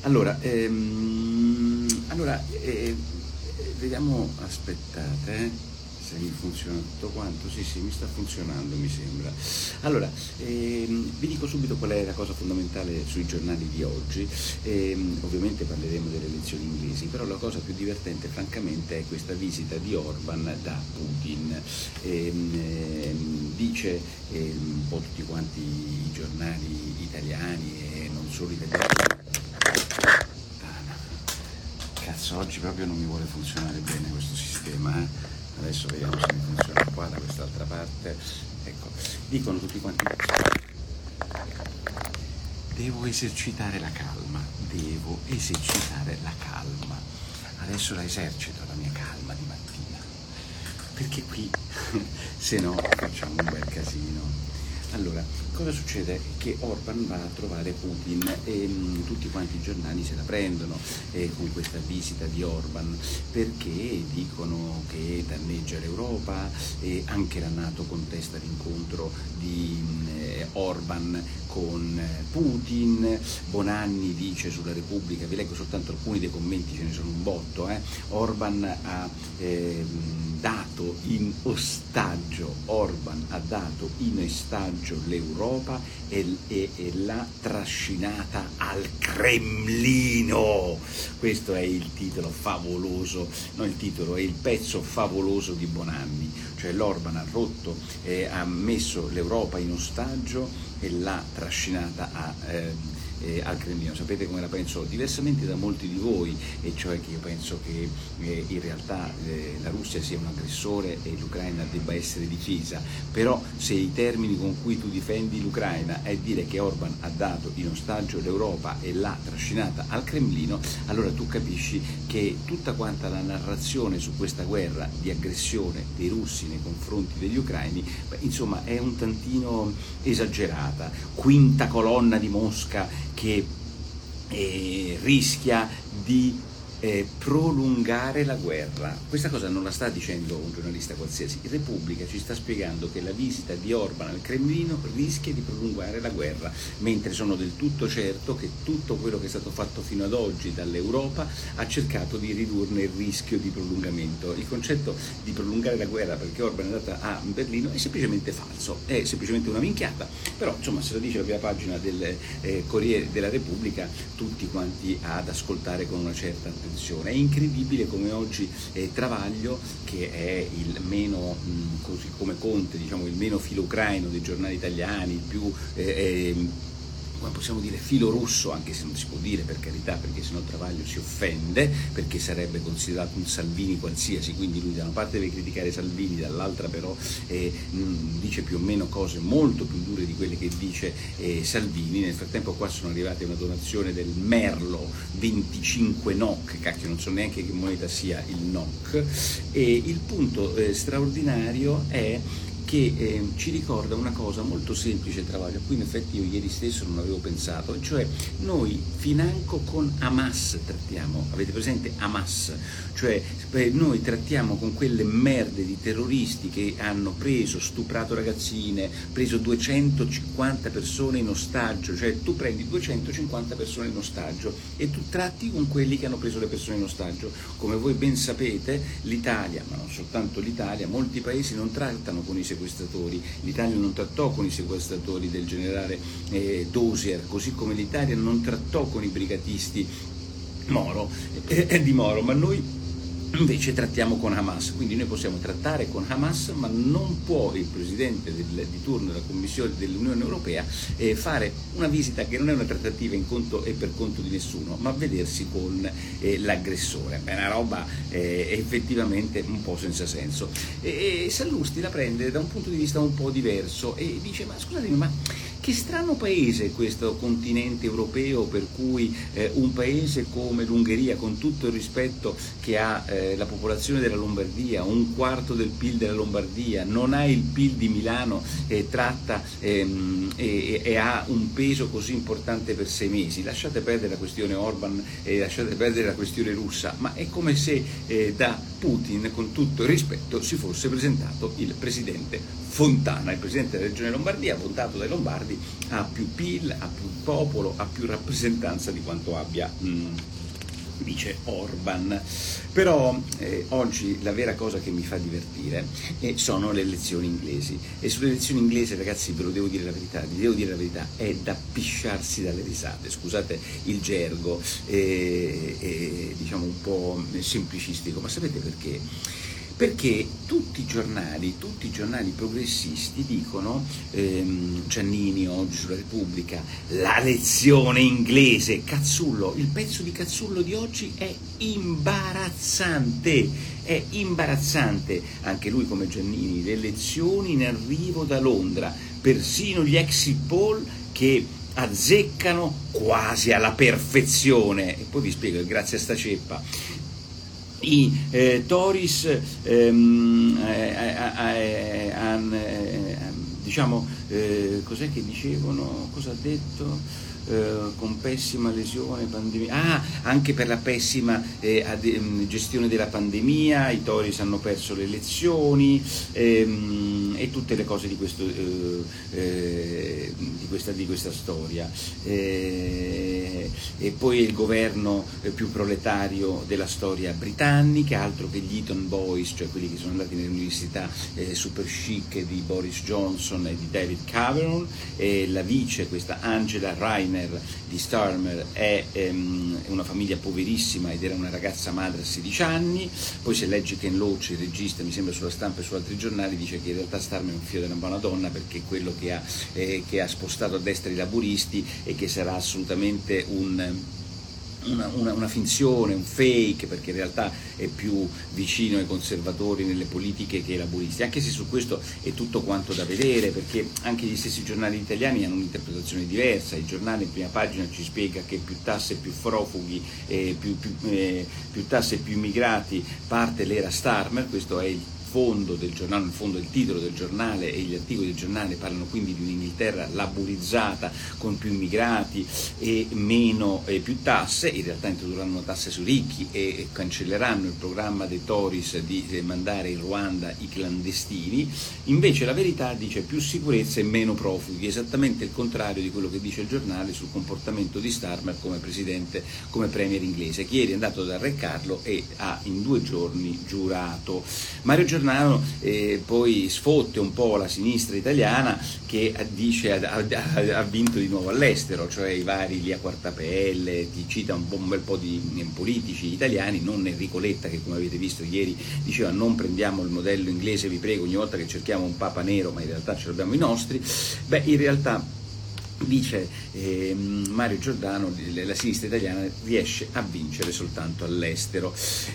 Vediamo, aspettate, se mi funziona tutto quanto. Sì, mi sta funzionando, mi sembra. Allora, vi dico subito qual è la cosa fondamentale sui giornali di oggi. Ovviamente parleremo delle elezioni inglesi, però la cosa più divertente francamente è questa visita di Orban da Putin. Dice un po' tutti quanti i giornali italiani e non solo italiani. Cazzo, oggi proprio non mi vuole funzionare bene questo sistema, Adesso vediamo se mi funziona qua da quest'altra parte. Ecco, dicono tutti quanti: devo esercitare la calma. Adesso la esercito la mia calma di mattina, perché qui se no facciamo un bel casino. Allora, cosa succede? Che Orban va a trovare Putin e tutti quanti i giornali se la prendono con questa visita di Orban, perché dicono che danneggia l'Europa e anche la NATO contesta l'incontro di Orban con Putin. Bonanni dice sulla Repubblica, vi leggo soltanto alcuni dei commenti, ce ne sono un botto, Orban ha dato in ostaggio l'Europa e l'ha trascinata al Cremlino. Questo è il titolo favoloso, no, il titolo è il pezzo favoloso di Bonanni, cioè l'Orban ha rotto, ha messo l'Europa in ostaggio e l'ha trascinata al Cremlino. Sapete come la penso diversamente da molti di voi, e cioè che io penso che in realtà la Russia sia un aggressore e l'Ucraina debba essere difesa, però se i termini con cui tu difendi l'Ucraina è dire che Orban ha dato in ostaggio l'Europa e l'ha trascinata al Cremlino, allora tu capisci che tutta quanta la narrazione su questa guerra di aggressione dei russi nei confronti degli ucraini, insomma, è un tantino esagerata. Quinta colonna di Mosca che rischia di prolungare la guerra. Questa cosa non la sta dicendo un giornalista qualsiasi. Repubblica ci sta spiegando che la visita di Orban al Cremlino rischia di prolungare la guerra, mentre sono del tutto certo che tutto quello che è stato fatto fino ad oggi dall'Europa ha cercato di ridurne il rischio di prolungamento. Il concetto di prolungare la guerra perché Orban è andata a Berlino è semplicemente falso, è semplicemente una minchiata, però insomma se lo dice la prima pagina del Corriere della Repubblica, tutti quanti ad ascoltare con una certa attenzione. È incredibile come oggi Travaglio, che è il meno, così come Conte, diciamo il meno filo-ucraino dei giornali italiani, il più come possiamo dire filo russo, anche se non si può dire, per carità, perché sennò Travaglio si offende, perché sarebbe considerato un Salvini qualsiasi, quindi lui da una parte deve criticare Salvini, dall'altra però dice più o meno cose molto più dure di quelle che dice Salvini. Nel frattempo qua sono arrivate una donazione del Merlo, 25 NOK, cacchio non so neanche che moneta sia il NOK, e il punto straordinario è che ci ricorda una cosa molto semplice, Travaglio, a cui in effetti io ieri stesso non avevo pensato, cioè noi financo con Hamas trattiamo, avete presente Hamas? Cioè noi trattiamo con quelle merde di terroristi che hanno preso, stuprato ragazzine, preso 250 persone in ostaggio, cioè tu prendi 250 persone in ostaggio e tu tratti con quelli che hanno preso le persone in ostaggio. Come voi ben sapete, l'Italia, ma non soltanto l'Italia, molti paesi non trattano con i sequestratori. L'Italia non trattò con i sequestratori del generale Dosier, così come l'Italia non trattò con i brigatisti di Moro, ma noi invece trattiamo con Hamas. Quindi noi possiamo trattare con Hamas, ma non può il presidente di turno della Commissione dell'Unione Europea fare una visita che non è una trattativa in conto e per conto di nessuno, ma vedersi con l'aggressore. È una roba effettivamente un po' senza senso. Sallusti la prende da un punto di vista un po' diverso e dice: ma scusatemi, ma che strano paese questo continente europeo, per cui un paese come l'Ungheria, con tutto il rispetto che ha la popolazione della Lombardia, un quarto del PIL della Lombardia, non ha il PIL di Milano, tratta e ha un peso così importante per 6 mesi. Lasciate perdere la questione Orban e lasciate perdere la questione russa, ma è come se da Putin, con tutto il rispetto, si fosse presentato il presidente Fontana, il presidente della regione Lombardia, votato dai lombardi, ha più PIL, ha più popolo, ha più rappresentanza di quanto abbia dice Orban. Però oggi la vera cosa che mi fa divertire sono le elezioni inglesi, e sulle elezioni inglesi, ragazzi, ve lo devo dire la verità, vi devo dire la verità, è da pisciarsi dalle risate, scusate il gergo diciamo un po' semplicistico, ma sapete perché? Perché tutti i giornali progressisti dicono, Giannini oggi sulla Repubblica, la lezione inglese, Cazzullo, il pezzo di Cazzullo di oggi è imbarazzante, anche lui come Giannini, le elezioni in arrivo da Londra, persino gli exit poll che azzeccano quasi alla perfezione, e poi vi spiego, grazie a sta ceppa. I Tories diciamo, cos'è che dicevano, cosa ha detto? Con pessima lesione, pandemia, anche per la pessima gestione della pandemia i Tories hanno perso le elezioni, e tutte le cose di questa storia, e poi il governo più proletario della storia britannica, altro che gli Eton Boys, cioè quelli che sono andati nelle università super chic di Boris Johnson e di David Cameron, e la vice, questa Angela Rayner di Starmer, è una famiglia poverissima ed era una ragazza madre a 16 anni. Poi se leggi Ken Loach, il regista, mi sembra sulla Stampa e su altri giornali, dice che in realtà Starmer è un figlio della buona donna, perché è quello che ha spostato a destra i laburisti, e che sarà assolutamente una finzione, un fake, perché in realtà è più vicino ai conservatori nelle politiche che ai laburisti, anche se su questo è tutto quanto da vedere, perché anche gli stessi giornali italiani hanno un'interpretazione diversa. Il giornale in prima pagina ci spiega che più tasse, più profughi, più tasse e più immigrati, parte l'era Starmer. Questo è il fondo del giornale, in fondo il titolo del giornale, e gli articoli del giornale parlano quindi di un'Inghilterra laburizzata con più immigrati e meno più tasse. In realtà introdurranno tasse sui ricchi e cancelleranno il programma dei Tories di mandare in Ruanda i clandestini. Invece la verità dice più sicurezza e meno profughi, esattamente il contrario di quello che dice il giornale sul comportamento di Starmer come presidente, come premier inglese, che ieri è andato da Re Carlo e ha in 2 giorni giurato. Mario Giordano poi sfotte un po' la sinistra italiana, che dice ha vinto di nuovo all'estero, cioè i vari Lia Quartapelle, ti cita un bel po' di politici italiani, non Enrico Letta, che come avete visto ieri diceva non prendiamo il modello inglese, vi prego, ogni volta che cerchiamo un papa nero, ma in realtà ce l'abbiamo i nostri. Beh, in realtà dice Mario Giordano, la sinistra italiana riesce a vincere soltanto all'estero.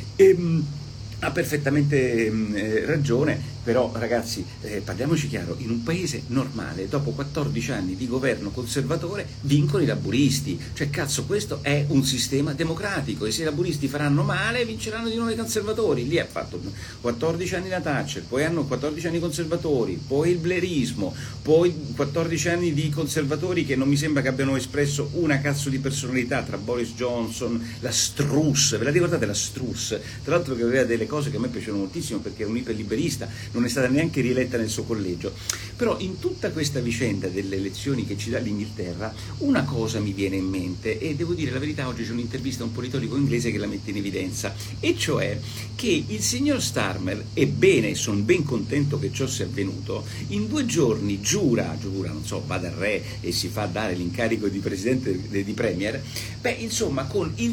Ha perfettamente ragione, però ragazzi, parliamoci chiaro, in un paese normale, dopo 14 anni di governo conservatore, vincono i laburisti, cioè cazzo, questo è un sistema democratico, e se i laburisti faranno male vinceranno di nuovo i conservatori. Lì ha fatto 14 anni la Thatcher, poi hanno 14 anni conservatori, poi il blairismo, poi 14 anni di conservatori che non mi sembra che abbiano espresso una cazzo di personalità, tra Boris Johnson, la Truss, ve la ricordate la Truss? Tra l'altro che aveva delle cose che a me piacciono moltissimo, perché era un iperliberista, non è stata neanche rieletta nel suo collegio. Però in tutta questa vicenda delle elezioni che ci dà l'Inghilterra, una cosa mi viene in mente, e devo dire la verità, oggi c'è un'intervista a un politologo inglese che la mette in evidenza, e cioè che il signor Starmer, ebbene, sono ben contento che ciò sia avvenuto, in 2 giorni giura, non so, va dal re e si fa dare l'incarico di presidente, di premier, insomma con il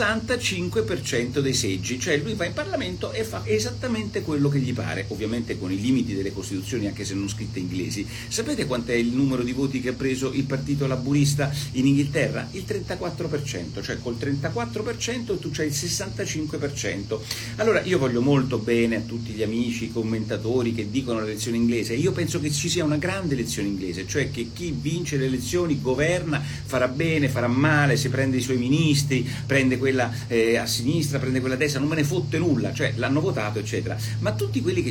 65% dei seggi, cioè lui va in Parlamento e fa esattamente quello che gli pare, ovviamente con i limiti delle costituzioni, anche se non scritte inglesi. Sapete quant'è il numero di voti che ha preso il partito laburista in Inghilterra? Il 34%, cioè col 34% tu c'hai il 65%. Allora io voglio molto bene a tutti gli amici, i commentatori che dicono l'elezione inglese, io penso che ci sia una grande elezione inglese, cioè che chi vince le elezioni governa, farà bene, farà male, se prende i suoi ministri, prende quella a sinistra, prende quella a destra, non me ne fotte nulla, cioè l'hanno votato eccetera. Ma tutti quelli che ci parlano delle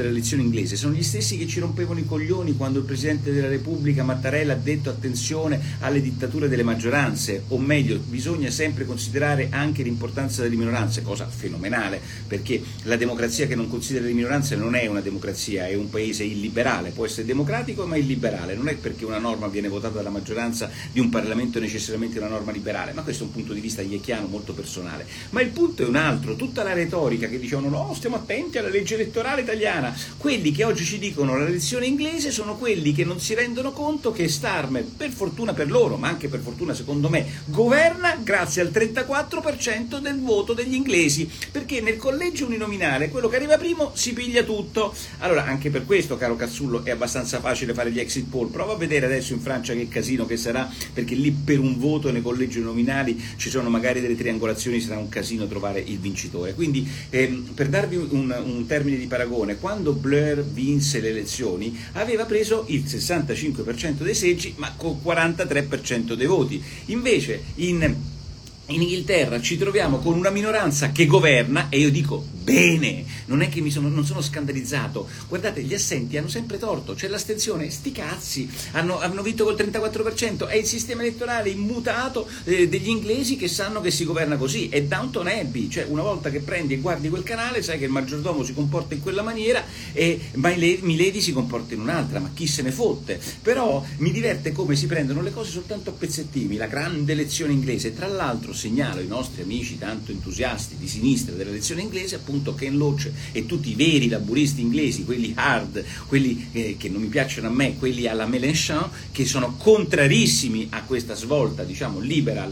della lezione inglese sono gli stessi che ci rompevano i coglioni quando il Presidente della Repubblica Mattarella ha detto attenzione alle dittature delle maggioranze, o meglio, bisogna sempre considerare anche l'importanza delle minoranze, cosa fenomenale, perché la democrazia che non considera le minoranze non è una democrazia, è un paese illiberale, può essere democratico ma illiberale, non è perché una norma viene votata dalla maggioranza di un Parlamento necessariamente una norma liberale, ma questo è un punto di vista yecchiano molto personale. Ma il punto è un altro, tutta la retorica che dicevano no, stiamo attenti alla legge elettorale italiana, quelli che oggi ci dicono la lezione inglese sono quelli che non si rendono conto che Starmer, per fortuna per loro, ma anche per fortuna secondo me, governa grazie al 34% del voto degli inglesi, perché nel collegio uninominale quello che arriva primo si piglia tutto. Allora anche per questo, caro Cazzullo, è abbastanza facile fare gli exit poll, prova a vedere adesso in Francia che casino che sarà, perché lì per un voto nei collegi uninominali ci sono magari delle triangolazioni, sarà un casino trovare il vincitore. Quindi per darvi un termine di paragone, quando Blair vinse le elezioni aveva preso il 65% dei seggi ma con 43% dei voti, invece in Inghilterra ci troviamo con una minoranza che governa, e io dico bene, non è che non sono scandalizzato, guardate, gli assenti hanno sempre torto, c'è l'astensione, sti cazzi, hanno vinto col 34%, è il sistema elettorale immutato degli inglesi che sanno che si governa così, è Downton Abbey, cioè una volta che prendi e guardi quel canale sai che il maggiordomo si comporta in quella maniera e Milady si comporta in un'altra, ma chi se ne fotte, però mi diverte come si prendono le cose soltanto a pezzettini, la grande lezione inglese. Tra l'altro segnalo ai nostri amici tanto entusiasti di sinistra della lezione inglese appunto Ken Loach e tutti i veri laburisti inglesi, quelli hard, quelli che non mi piacciono a me, quelli alla Mélenchon, che sono contrarissimi a questa svolta, diciamo, liberal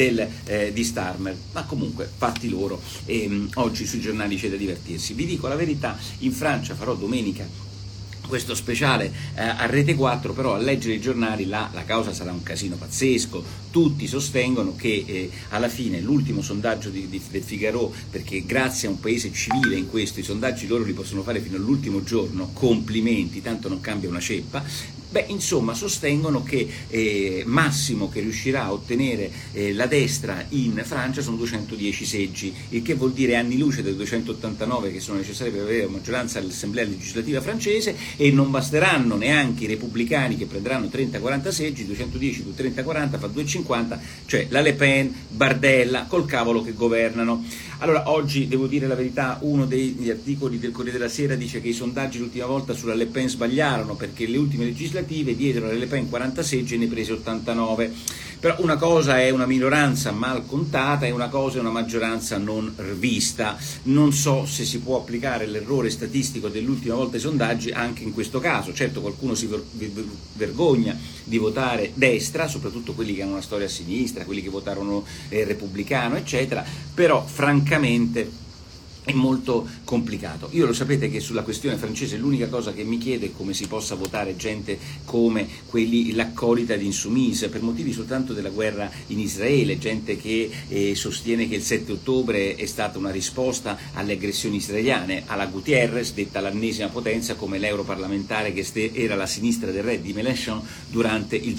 di Starmer, ma comunque fatti loro, oggi sui giornali c'è da divertirsi. Vi dico la verità, in Francia farò domenica questo speciale a Rete 4, però a leggere i giornali la causa sarà un casino pazzesco, tutti sostengono che alla fine l'ultimo sondaggio del Figaro, perché grazie a un paese civile in questo i sondaggi loro li possono fare fino all'ultimo giorno, complimenti, tanto non cambia una ceppa. Beh, insomma, sostengono che massimo che riuscirà a ottenere la destra in Francia sono 210 seggi, il che vuol dire anni luce dai 289 che sono necessari per avere maggioranza all'Assemblea legislativa francese, e non basteranno neanche i repubblicani che prenderanno 30-40 seggi, 210 più 30-40 fa 250, cioè la Le Pen, Bardella, col cavolo che governano. Allora, oggi, devo dire la verità, uno degli articoli del Corriere della Sera dice che i sondaggi l'ultima volta sulla Le Pen sbagliarono, perché le ultime legislative diedero alle Le Pen 40 seggi e ne prese 89. Però una cosa è una minoranza mal contata e una cosa è una maggioranza non vista. Non so se si può applicare l'errore statistico dell'ultima volta ai sondaggi anche in questo caso. Certo, qualcuno si vergogna di votare destra, soprattutto quelli che hanno una storia a sinistra, quelli che votarono repubblicano, eccetera, però francamente è molto complicato. Io lo sapete che sulla questione francese l'unica cosa che mi chiedo è come si possa votare gente come quelli, l'accolita di Insoumise, per motivi soltanto della guerra in Israele, gente che sostiene che il 7 ottobre è stata una risposta alle aggressioni israeliane, alla Gutiérrez, detta l'ennesima potenza, come l'europarlamentare che era la sinistra del re di Mélenchon durante il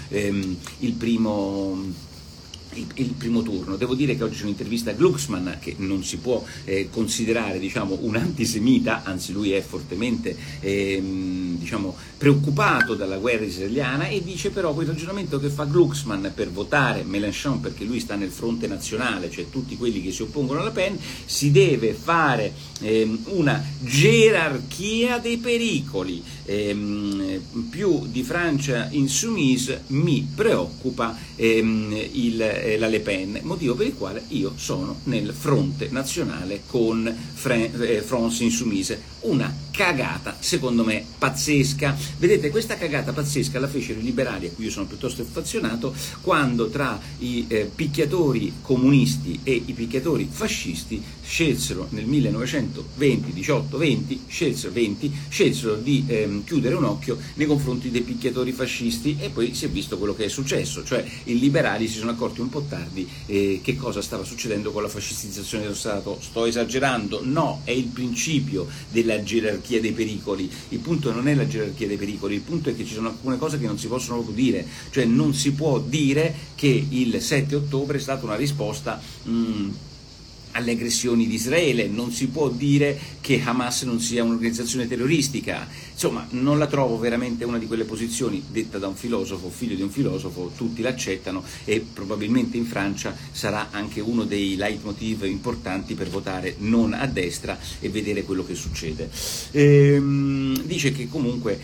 primo turno. Devo dire che oggi c'è un'intervista a Glucksmann, che non si può considerare, diciamo, un antisemita, anzi lui è fortemente diciamo, preoccupato dalla guerra israeliana, e dice però quel ragionamento che fa Glucksmann per votare Mélenchon, perché lui sta nel fronte nazionale, cioè tutti quelli che si oppongono alla Pen, si deve fare una gerarchia dei pericoli. Più di Francia Insoumise mi preoccupa la Le Pen, motivo per il quale io sono nel fronte nazionale con France Insoumise. Una cagata, secondo me, pazzesca. Vedete, questa cagata pazzesca la fecero i liberali, a cui io sono piuttosto affezionato, quando tra i picchiatori comunisti e i picchiatori fascisti scelsero nel 1920, 18-20, scelsero di chiudere un occhio nei confronti dei picchiatori fascisti, e poi si è visto quello che è successo, cioè i liberali si sono accorti un po' tardi che cosa stava succedendo con la fascistizzazione dello Stato. Sto esagerando? No, è il principio della gerarchia dei pericoli. Il punto non è la gerarchia dei pericoli, il punto è che ci sono alcune cose che non si possono proprio dire, cioè non si può dire che il 7 ottobre è stata una risposta alle aggressioni di Israele, non si può dire che Hamas non sia un'organizzazione terroristica. Insomma, non la trovo veramente una di quelle posizioni, detta da un filosofo, figlio di un filosofo, tutti l'accettano, e probabilmente in Francia sarà anche uno dei leitmotiv importanti per votare non a destra e vedere quello che succede. Dice che comunque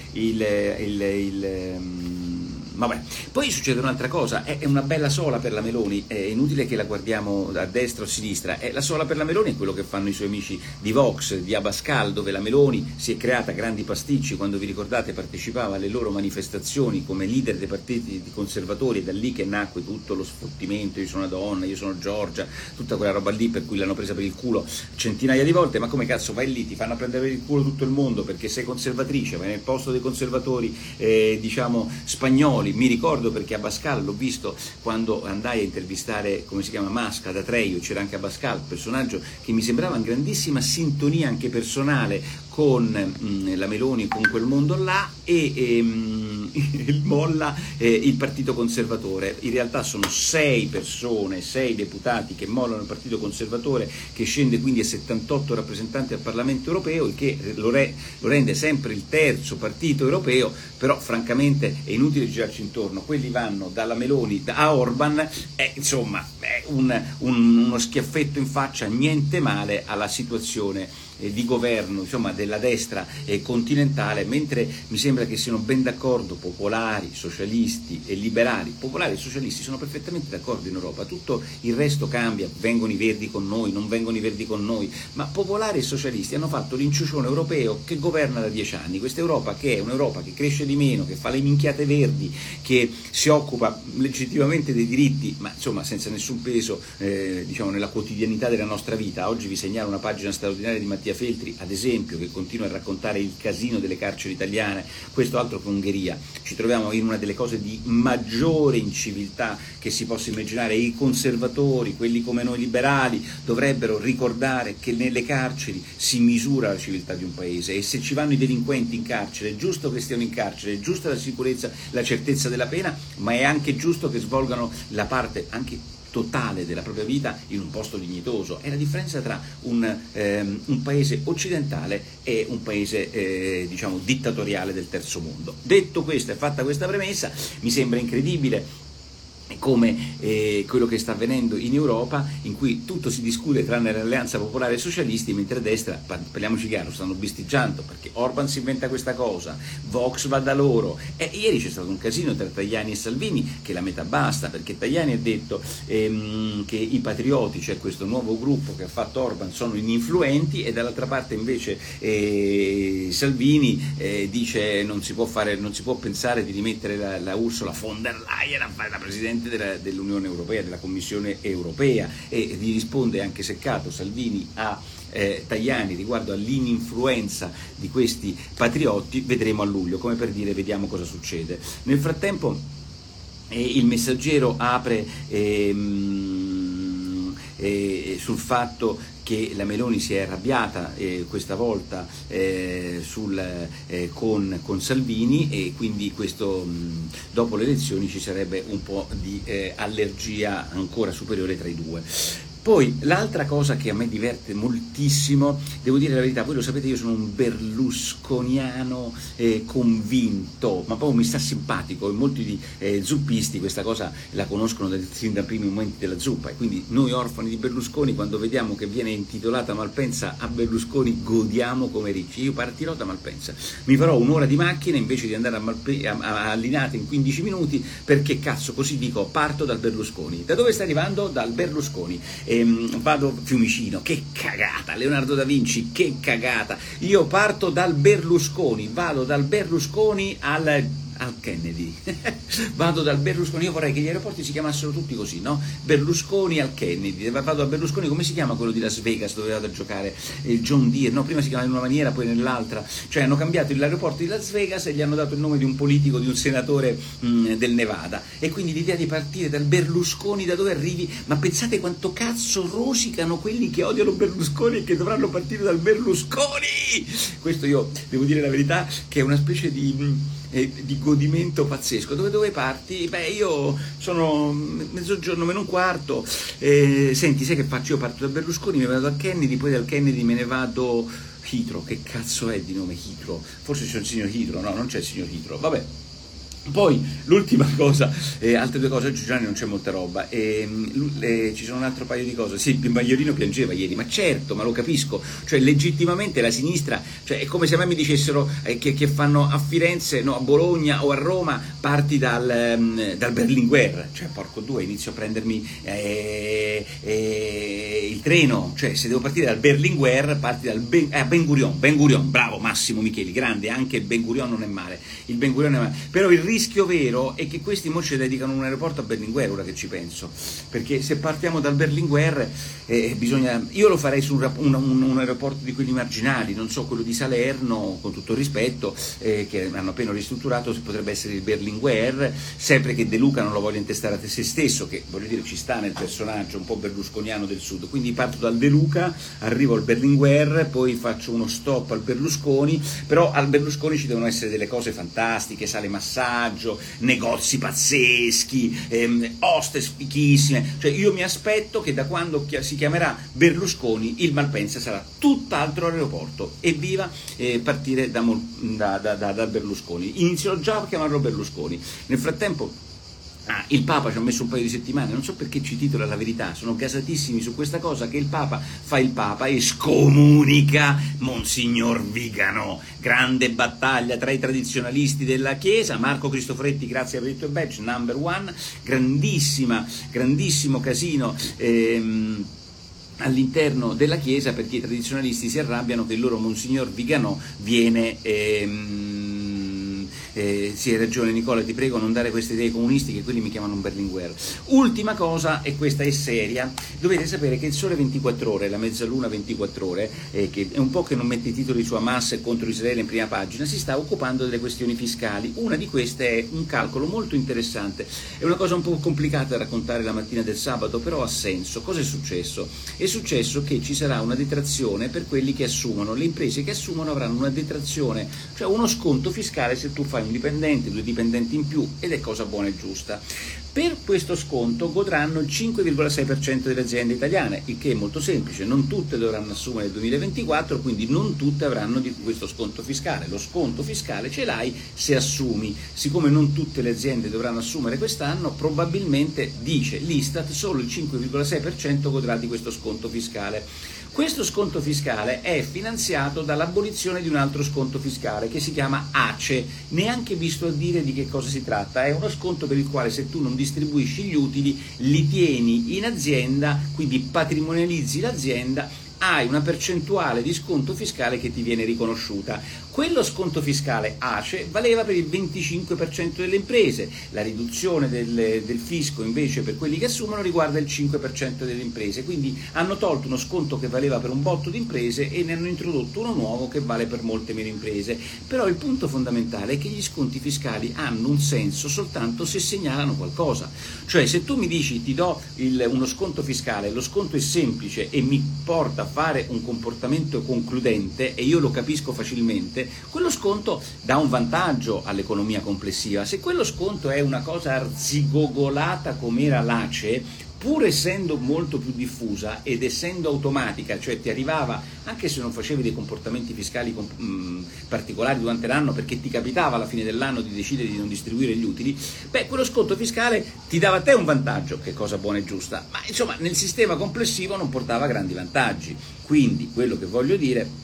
vabbè. Poi succede un'altra cosa, è una bella sola per la Meloni, è inutile che la guardiamo a destra o a sinistra, la sola per la Meloni è quello che fanno i suoi amici di Vox, di Abascal, dove la Meloni si è creata grandi pasticci, quando vi ricordate partecipava alle loro manifestazioni come leader dei partiti conservatori, e da lì che nacque tutto lo sfottimento, io sono una donna, io sono Giorgia, tutta quella roba lì per cui l'hanno presa per il culo centinaia di volte. Ma come cazzo vai lì, ti fanno prendere per il culo tutto il mondo perché sei conservatrice, vai nel posto dei conservatori diciamo spagnoli. Mi ricordo perché Abascal l'ho visto quando andai a intervistare, come si chiama, Musk ad Atreio, c'era anche Abascal, personaggio che mi sembrava in grandissima sintonia anche personale con la Meloni, con quel mondo là, e molla il Partito Conservatore. In realtà sono 6 persone, 6 deputati che mollano il Partito Conservatore, che scende quindi a 78 rappresentanti al Parlamento europeo, il che lo rende sempre il terzo partito europeo. Però francamente è inutile girarci intorno, quelli vanno dalla Meloni a Orban, insomma è uno schiaffetto in faccia, niente male alla situazione di governo, insomma, della destra continentale, mentre mi sembra che siano ben d'accordo popolari, socialisti e liberali. Popolari e socialisti sono perfettamente d'accordo in Europa, tutto il resto cambia, vengono i verdi con noi, non vengono i verdi con noi, ma popolari e socialisti hanno fatto l'inciucione europeo che governa da 10 anni, questa Europa che è un'Europa che cresce di meno, che fa le minchiate verdi, che si occupa legittimamente dei diritti, ma insomma senza nessun peso diciamo nella quotidianità della nostra vita. Oggi vi segnalo una pagina straordinaria di Mattia Feltri, ad esempio, che continua a raccontare il casino delle carceri italiane, questo altro che Ungheria. Ci troviamo in una delle cose di maggiore inciviltà che si possa immaginare. I conservatori, quelli come noi liberali, dovrebbero ricordare che nelle carceri si misura la civiltà di un paese, e se ci vanno i delinquenti in carcere è giusto che stiano in carcere, è giusta la sicurezza, la certezza della pena, ma è anche giusto che svolgano la parte anche totale della propria vita in un posto dignitoso. È la differenza tra un paese occidentale e un paese diciamo dittatoriale del terzo mondo. Detto questo e fatta questa premessa, mi sembra incredibile come quello che sta avvenendo in Europa, in cui tutto si discute tranne l'alleanza popolare e socialisti, mentre a destra, parliamoci chiaro, stanno bisticciando, perché Orban si inventa questa cosa, Vox va da loro, e ieri c'è stato un casino tra Tajani e Salvini che la metà basta, perché Tajani ha detto che i patrioti, cioè questo nuovo gruppo che ha fatto Orban, sono ininfluenti, e dall'altra parte invece Salvini dice non si può pensare di rimettere la Ursula von der Leyen a fare la Presidente dell'Unione Europea, della Commissione Europea, e gli risponde anche seccato Salvini a Tajani riguardo all'ininfluenza di questi patriotti. Vedremo a luglio, come per dire vediamo cosa succede. Nel frattempo il Messaggero apre sul fatto che la Meloni si è arrabbiata questa volta con Salvini, e quindi questo dopo le elezioni ci sarebbe un po' di allergia ancora superiore tra i due. Poi l'altra cosa che a me diverte moltissimo, devo dire la verità, voi lo sapete, io sono un berlusconiano convinto, ma proprio mi sta simpatico, e molti di zuppisti questa cosa la conoscono sin dai primi momenti della zuppa, e quindi noi orfani di Berlusconi, quando vediamo che viene intitolata Malpensa a Berlusconi, godiamo come ricci. Io partirò da Malpensa, mi farò un'ora di macchina invece di andare a Linate in 15 minuti, perché cazzo così dico, parto dal Berlusconi. Da dove sta arrivando? Dal Berlusconi. Vado Fiumicino, che cagata, Leonardo da Vinci, che cagata. Io parto dal Berlusconi, vado dal Berlusconi al Kennedy. Vado dal Berlusconi, io vorrei che gli aeroporti si chiamassero tutti così, no? Berlusconi al Kennedy. Vado a Berlusconi, come si chiama quello di Las Vegas dove vado a giocare? Il John Deere, no? Prima si chiamava in una maniera, poi nell'altra. Cioè hanno cambiato l'aeroporto di Las Vegas e gli hanno dato il nome di un politico, di un senatore del Nevada. E quindi l'idea di partire dal Berlusconi, da dove arrivi? Ma pensate quanto cazzo rosicano quelli che odiano Berlusconi e che dovranno partire dal Berlusconi! Questo io devo dire la verità che è una specie di di godimento pazzesco. Dove parti? Beh, io sono mezzogiorno meno un quarto, senti, sai che faccio? Io parto da Berlusconi, mi vado a Kennedy, poi dal Kennedy me ne vado Heathrow. Che cazzo è di nome Heathrow? Forse c'è il signor Heathrow, no, non c'è il signor Heathrow, vabbè. Poi l'ultima cosa, altre due cose, oggi Gianni non c'è molta roba, ci sono un altro paio di cose. Sì, il Maiorino piangeva ieri, ma certo, ma lo capisco, cioè legittimamente la sinistra, cioè è come se a me mi dicessero che fanno a Firenze, no, a Bologna o a Roma, parti dal Berlinguer, cioè porco due, inizio a prendermi il treno, cioè se devo partire dal Berlinguer, parti dal Ben Gurion, bravo Massimo Micheli, grande, anche il Ben Gurion non è male, però il rischio vero è che questi mo ci dedicano un aeroporto a Berlinguer, ora che ci penso, perché se partiamo dal Berlinguer io lo farei su un aeroporto di quelli marginali, non so, quello di Salerno, con tutto il rispetto, che hanno appena ristrutturato, potrebbe essere il Berlinguer, sempre che De Luca non lo voglia intestare a se stesso, che voglio dire ci sta nel personaggio un po' berlusconiano del sud, quindi parto dal De Luca, arrivo al Berlinguer, poi faccio uno stop al Berlusconi, però al Berlusconi ci devono essere delle cose fantastiche, sale massaggio, negozi pazzeschi, hostess fichissime, cioè io mi aspetto che da quando si chiamerà Berlusconi il Malpensa sarà tutt'altro aeroporto, evviva partire da Berlusconi, inizierò già a chiamarlo Berlusconi. Nel frattempo il Papa ci ha messo un paio di settimane, non so perché ci titola La Verità, sono gasatissimi su questa cosa, che il Papa fa il Papa e scomunica Monsignor Vigano, grande battaglia tra i tradizionalisti della Chiesa, Marco Cristoforetti, grazie per il tuo badge, number one, grandissimo casino all'interno della Chiesa, perché i tradizionalisti si arrabbiano che il loro Monsignor Vigano viene sì, hai ragione Nicola, ti prego non dare queste idee comunistiche, quelli mi chiamano un Berlinguer. Ultima cosa, e questa è seria, dovete sapere che il Sole 24 Ore, la Mezzaluna 24 Ore, che è un po' che non mette i titoli su Hamas e contro Israele in prima pagina, si sta occupando delle questioni fiscali. Una di queste è un calcolo molto interessante, è una cosa un po' complicata da raccontare la mattina del sabato, però ha senso. Cosa è successo? È successo che ci sarà una detrazione per quelli che assumono, le imprese che assumono avranno una detrazione, cioè uno sconto fiscale se tu fai un dipendente, 2 dipendenti in più, ed è cosa buona e giusta. Per questo sconto godranno il 5,6% delle aziende italiane, il che è molto semplice, non tutte dovranno assumere nel 2024, quindi non tutte avranno di questo sconto fiscale. Lo sconto fiscale ce l'hai se assumi, siccome non tutte le aziende dovranno assumere quest'anno, probabilmente, dice l'Istat, solo il 5,6% godrà di questo sconto fiscale. Questo sconto fiscale è finanziato dall'abolizione di un altro sconto fiscale che si chiama ACE, neanche visto a dire di che cosa si tratta. È uno sconto per il quale se tu non distribuisci gli utili li tieni in azienda, quindi patrimonializzi l'azienda, hai una percentuale di sconto fiscale che ti viene riconosciuta. Quello sconto fiscale ACE valeva per il 25% delle imprese, la riduzione del fisco invece per quelli che assumono riguarda il 5% delle imprese, quindi hanno tolto uno sconto che valeva per un botto di imprese e ne hanno introdotto uno nuovo che vale per molte meno imprese. Però il punto fondamentale è che gli sconti fiscali hanno un senso soltanto se segnalano qualcosa, cioè se tu mi dici ti do uno sconto fiscale, lo sconto è semplice e mi porta a fare un comportamento concludente e io lo capisco facilmente, quello sconto dà un vantaggio all'economia complessiva. Se quello sconto è una cosa arzigogolata come era l'ACE, pur essendo molto più diffusa ed essendo automatica, cioè ti arrivava anche se non facevi dei comportamenti fiscali particolari durante l'anno perché ti capitava alla fine dell'anno di decidere di non distribuire gli utili, beh, quello sconto fiscale ti dava a te un vantaggio, che cosa buona e giusta, ma insomma nel sistema complessivo non portava grandi vantaggi. Quindi quello che voglio dire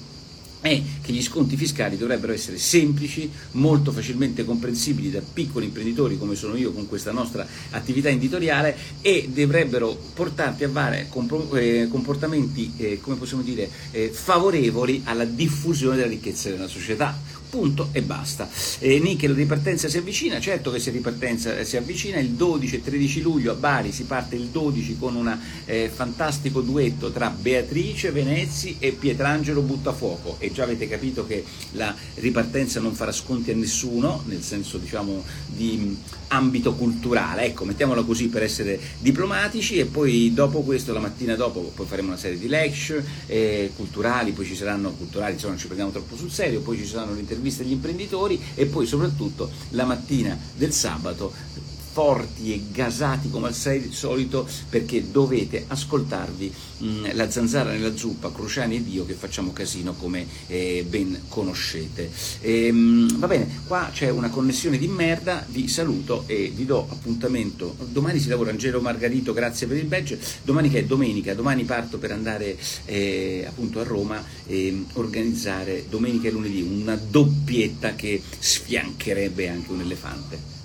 è che gli sconti fiscali dovrebbero essere semplici, molto facilmente comprensibili da piccoli imprenditori come sono io con questa nostra attività editoriale, e dovrebbero portarti a fare comportamenti, come possiamo dire, favorevoli alla diffusione della ricchezza della società. Punto e basta. Nick, la ripartenza si avvicina, certo che la ripartenza si avvicina, il 12 e 13 luglio a Bari si parte il 12 con un fantastico duetto tra Beatrice Venezzi e Pietrangelo Buttafuoco, e già avete capito che la ripartenza non farà sconti a nessuno, nel senso diciamo di ambito culturale, ecco, mettiamola così per essere diplomatici, e poi dopo questo, la mattina dopo, poi faremo una serie di lecture culturali, poi ci saranno culturali, insomma non ci prendiamo troppo sul serio, poi ci saranno le interviste interviste agli imprenditori e poi soprattutto la mattina del sabato forti e gasati come al solito, perché dovete ascoltarvi la Zanzara nella zuppa, Cruciani ed io che facciamo casino come ben conoscete. Va bene, qua c'è una connessione di merda, vi saluto e vi do appuntamento. Domani si lavora, Angelo Margarito, grazie per il badge. Domani che è domenica, domani parto per andare appunto a Roma e organizzare domenica e lunedì una doppietta che sfiancherebbe anche un elefante.